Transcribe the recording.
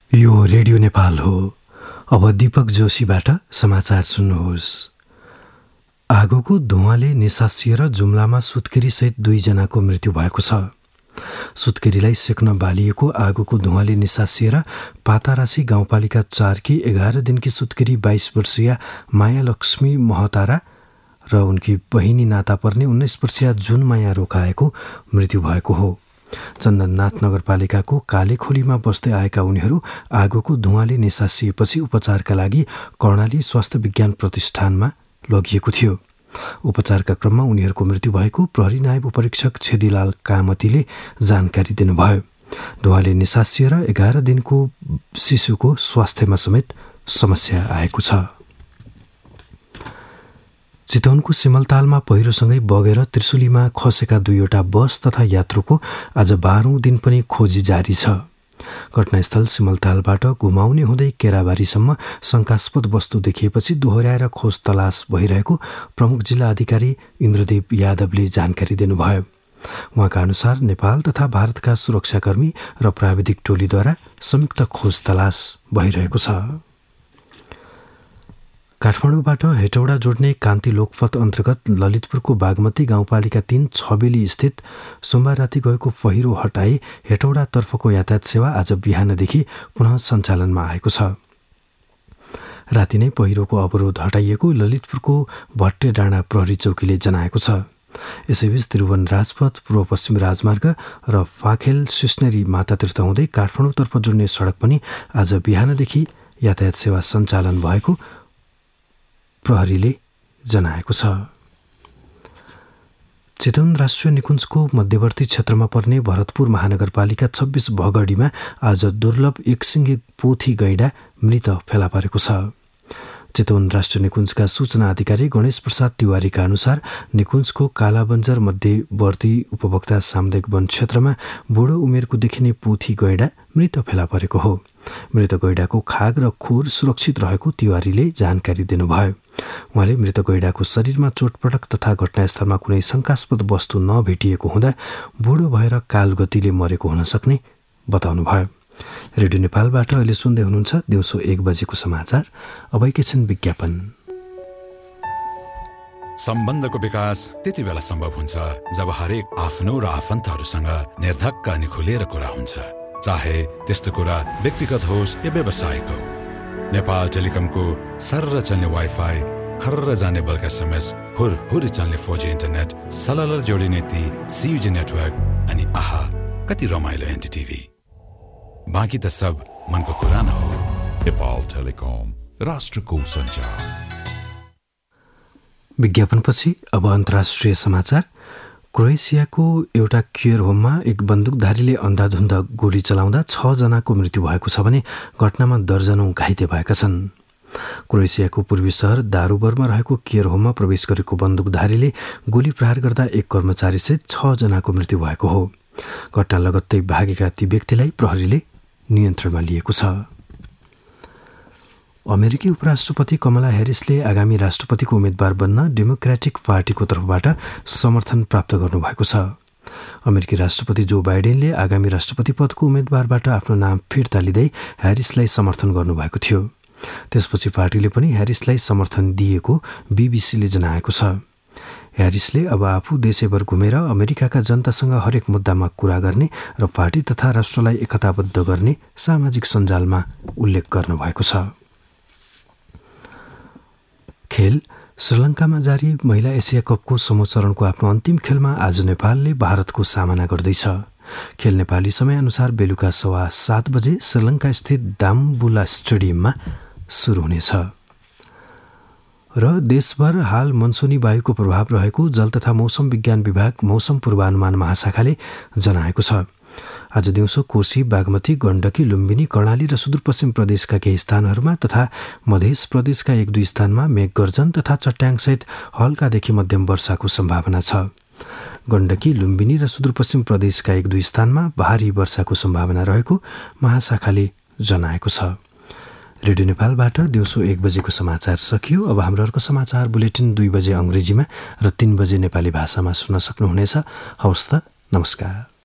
यो रेडियो नेपाल हो। अब दीपक जोशीबाट समाचार सुन्नुहोस्। आगोको धुवाँले निसासिएर जुम्लामा सुत्केरीसहित 2 जनाको मृत्यु भएको छ। सुत्केरीलाई सेक्न बालिएको आगोको धुवाँले निसासिएर पातारासी गाउँपालिका 4 की 11 दिनकी सुत्केरी 22 वर्षीय माया लक्ष्मी महतारा र उनकी बहिनी नाता पर्ने 19 वर्षीय जुनमाया रोकाएको मृत्यु भएको हो। चन्दननाथ नगरपालिकाको कालेखोलीमा बस्दै आएका उनीहरू आगोको धुवाँले निसासिएपछि उपचारका लागि कर्णाली स्वास्थ्य विज्ञान प्रतिष्ठानमा लगिएको थियो। उपचारका क्रममा उनीहरूको मृत्यु भएको प्रहरी नायब उपरीक्षक छेदीलाल कामतीले जानकारी दिनुभयो। धुवाँले निसासिएर 11 दिनको शिशुको स्वास्थ्यमा समेत समस्या आएको छ। चितवनको सिमलतालमा पहिरोसँगै बगेर त्रिशुलीमा खसेका 2वटा बस तथा यात्रुको आज 12औं दिन पनि खोजी जारी छ। घटनास्थल सिमलतालबाट घुमाउने हुँदै केराबारीसम्म शङ्कास्पद वस्तु देखिएपछि दोहोर्याएर खोज तलास भइरहेको प्रमुख जिल्ला अधिकारी इन्द्रदेव यादवले जानकारी दिनुभयो। उहाँका अनुसार नेपाल तथा भारतका सुरक्षाकर्मी र प्राविधिक टोलीद्वारा संयुक्त खोज तलास भइरहेको छ। काठमाडौँबाट हेटौडा जोड्ने कान्ति लोकपथ अन्तर्गत ललितपुरको बागमती गाउँपालिका 3 छबेली स्थित सोमबार राति गएको पहिरो हटाई हेटौडातर्फको यातायात सेवा आज बिहानदेखि पुनः सञ्चालनमा आएको छ। राति नै पहिरोको अवरोध हटाइएको ललितपुरको भट्टे डाँडा प्रहरी चौकीले जनाएको छ। यसैबीच त्रिभुवन राजपथ, पूर्व पश्चिम राजमार्ग र फाखेल सिस्नेरी मातातीर्थ हुँदै काठमाडौँतर्फ जोड्ने सडक पनि आज बिहानदेखि यातायात सेवा सञ्चालन भएको प्रहरीले जनाएको छ। चितवन राष्ट्रिय निकुञ्जको मध्यवर्ती क्षेत्रमा पर्ने भरतपुर महानगरपालिका 26 भगडीमा आज दुर्लभ एकसिङ्गे पोथी गैंडा मृत फेला परेको छ। चितवन राष्ट्रिय निकुञ्जका सूचना अधिकारी गणेश प्रसाद तिवारीका अनुसार निकुञ्जको कालाबन्जर मध्यवर्ती उपभोक्ता सामुदायिक वन क्षेत्रमा बुढो उमेरको देखिने पोथी गैंडा मृत फेला परेको हो। मृत गैंडाको खाग र खुर सुरक्षित रहेको तिवारीले जानकारी दिनुभयो। उहाँले मृत गैंडाको शरीरमा चोटपटक तथा घटनास्थलमा कुनै शङ्कास्पद वस्तु नभेटिएको हुँदा बुढो भएर कालगतिले मरेको हुन सक्ने बताउनुभयो। रेडियो नेपालबाट अहिले सुन्दै हुनुहुन्छ दिउँसो 1 बजेको समाचार। अब एकैछिन विज्ञापन। सम्बन्धको विकास त्यति बेला सम्भव हुन्छ जब हरेक आफ्नो र आफन्तहरूसँग निर्धक्क अनि खुलेर कुरा हुन्छ, चाहे त्यस्तो कुरा व्यक्तिगत होस् या व्यावसायिक हो। नेपाल टेलिकमको सर्र चल्ने वाइफाई, खर्र जाने बल्क एसएमएस, हुरहुरी चल्ने 4G इन्टरनेट, सलल जोडिने ती CUG नेटवर्क अनि आहा कति रमाइलो एनटिटिभी। बाँकी त सब मनको कुरा न हो। नेपाल टेलिकम, राष्ट्रको सञ्चार। विज्ञापनपछि अब अन्तर्राष्ट्रिय समाचार। क्रोएसियाको एउटा केयर होममा एक बन्दुकधारीले अन्धाधुन्द गोली चलाउँदा 6 जनाको मृत्यु भएको छ भने घटनामा दर्जनौं घाइते भएका छन्। क्रोएसियाको पूर्वी शहर दारुबरमा रहेको केयर होममा प्रवेश गरेको बन्दुकधारीले गोली प्रहार गर्दा एक कर्मचारीसहित 6 जनाको मृत्यु भएको हो। घटना लगत्तै भागेका ती व्यक्तिलाई प्रहरीले नियन्त्रणमा लिएको छ। अमेरिकी उपराष्ट्रपति कमला ह्यारिसले आगामी राष्ट्रपतिको उम्मेद्वार बन्न डेमोक्रेटिक पार्टीको तर्फबाट समर्थन प्राप्त गर्नुभएको छ। अमेरिकी राष्ट्रपति जो बाइडेनले आगामी राष्ट्रपति पदको उम्मेद्वारबाट आफ्नो नाम फिर्ता लिँदै ह्यारिसलाई समर्थन गर्नुभएको थियो। त्यसपछि पार्टीले पनि ह्यारिसलाई समर्थन दिएको बीबीसीले जनाएको छ। ह्यारिसले अब आफू देशैभर घुमेर अमेरिकाका जनतासँग हरेक मुद्दामा कुरा गर्ने र पार्टी तथा राष्ट्रलाई एकताबद्ध गर्ने सामाजिक सञ्जालमा उल्लेख गर्नुभएको छ। खेल। श्रीलङ्कामा जारी महिला एसिया कपको समूह चरणको आफ्नो अन्तिम खेलमा आज नेपालले भारतको सामना गर्दैछ। खेल नेपाली समयअनुसार बेलुका 7:15 बजे श्रीलङ्का स्थित दाम्बुला स्टेडियममा सुरु हुनेछ। र देशभर हाल मनसुनी वायुको प्रभाव रहेको जल तथा मौसम विज्ञान विभाग मौसम पूर्वानुमान महाशाखाले जनाएको छ। आज दिउँसो कोशी, बागमती, गण्डकी, लुम्बिनी, कर्णाली र सुदूरपश्चिम प्रदेशका केही स्थानहरूमा तथा मध्य प्रदेशका 1-2 स्थानमा मेघगर्जन तथा चट्याङसहित हल्कादेखि मध्यम वर्षाको सम्भावना छ। गण्डकी, लुम्बिनी र सुदूरपश्चिम प्रदेशका 1-2 स्थानमा भारी वर्षाको सम्भावना रहेको महाशाखाले जनाएको छ। रेडियो नेपालबाट दिउँसो 1 बजेको समाचार सकियो। अब हाम्रो अर्को समाचार बुलेटिन 2 बजे अङ्ग्रेजीमा र 3 बजे नेपाली भाषामा सुन्न सक्नुहुनेछ। हवस् त, नमस्कार।